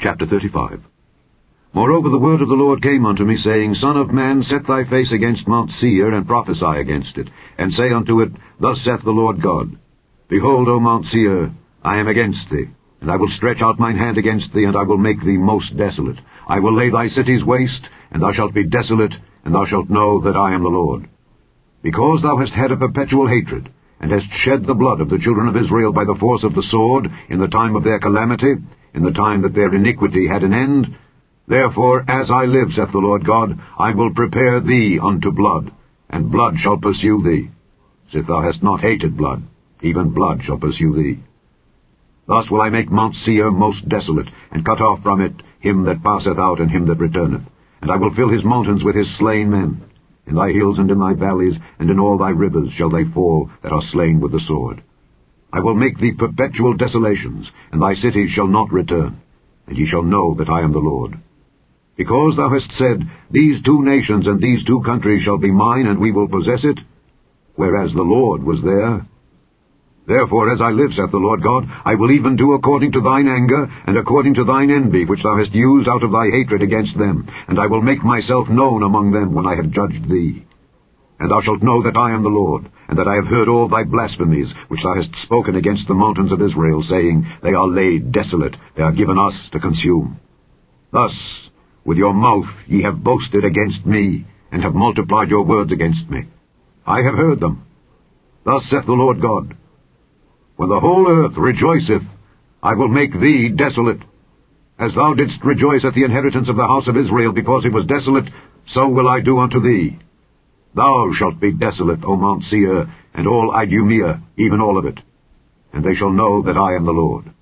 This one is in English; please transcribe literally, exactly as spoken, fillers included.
Chapter thirty-five. Moreover the word of the Lord came unto me, saying, Son of man, set thy face against Mount Seir, and prophesy against it, and say unto it, Thus saith the Lord God, Behold, O Mount Seir, I am against thee, and I will stretch out mine hand against thee, and I will make thee most desolate. I will lay thy cities waste, and thou shalt be desolate, and thou shalt know that I am the Lord. Because thou hast had a perpetual hatred, and hast shed the blood of the children of Israel by the force of the sword, in the time of their calamity, in the time that their iniquity had an end, therefore, as I live, saith the Lord God, I will prepare thee unto blood, and blood shall pursue thee. Sith thou hast not hated blood, even blood shall pursue thee. Thus will I make Mount Seir most desolate, and cut off from it him that passeth out and him that returneth. And I will fill his mountains with his slain men. In thy hills and in thy valleys, and in all thy rivers shall they fall that are slain with the sword. I will make thee perpetual desolations, and thy cities shall not return, and ye shall know that I am the Lord. Because thou hast said, These two nations and these two countries shall be mine, and we will possess it, whereas the Lord was there. Therefore, as I live, saith the Lord God, I will even do according to thine anger, and according to thine envy, which thou hast used out of thy hatred against them, and I will make myself known among them when I have judged thee. And thou shalt know that I am the Lord, and that I have heard all thy blasphemies, which thou hast spoken against the mountains of Israel, saying, They are laid desolate, they are given us to consume. Thus, with your mouth ye have boasted against me, and have multiplied your words against me. I have heard them. Thus saith the Lord God, When the whole earth rejoiceth, I will make thee desolate. As thou didst rejoice at the inheritance of the house of Israel, because it was desolate, so will I do unto thee. Thou shalt be desolate, O Mount Seir, and all Idumea, even all of it. And they shall know that I am the Lord.